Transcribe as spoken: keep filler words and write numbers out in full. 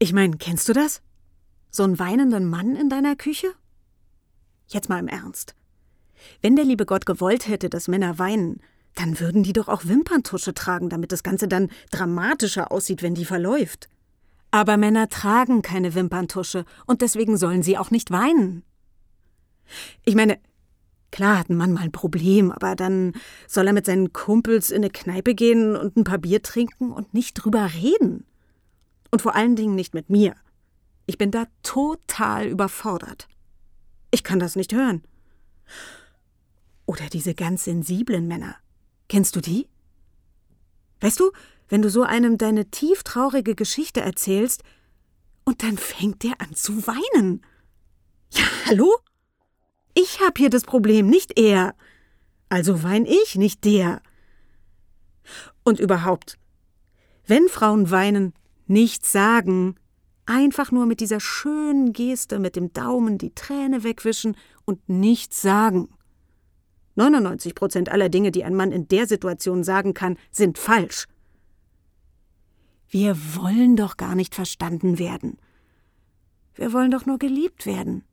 Ich meine, kennst du das? So einen weinenden Mann in deiner Küche? Jetzt mal im Ernst. Wenn der liebe Gott gewollt hätte, dass Männer weinen, dann würden die doch auch Wimperntusche tragen, damit das Ganze dann dramatischer aussieht, wenn die verläuft. Aber Männer tragen keine Wimperntusche und deswegen sollen sie auch nicht weinen. Ich meine, klar hat ein Mann mal ein Problem, aber dann soll er mit seinen Kumpels in eine Kneipe gehen und ein paar Bier trinken und nicht drüber reden. Und vor allen Dingen nicht mit mir. Ich bin da total überfordert. Ich kann das nicht hören. Oder diese ganz sensiblen Männer. Kennst du die? Weißt du, wenn du so einem deine tieftraurige Geschichte erzählst und dann fängt der an zu weinen. Ja, hallo? Ich hab hier das Problem, nicht er. Also wein ich, nicht der. Und überhaupt, wenn Frauen weinen, nichts sagen, einfach nur mit dieser schönen Geste mit dem Daumen die Träne wegwischen und nichts sagen. neunundneunzig Prozent aller Dinge, die ein Mann in der Situation sagen kann, sind falsch. Wir wollen doch gar nicht verstanden werden. Wir wollen doch nur geliebt werden.